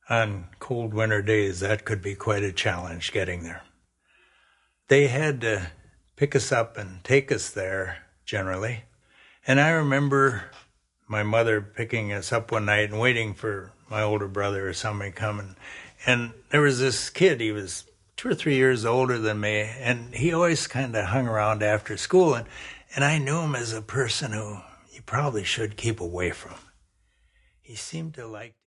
On cold winter days, that could be quite a challenge getting there. They had to pick us up and take us there, generally. And I remember my mother picking us up one night and waiting for my older brother or somebody coming. And there was this kid, he was 2 or 3 years older than me, and he always kind of hung around after school. And I knew him as a person who you probably should keep away from. He seemed to like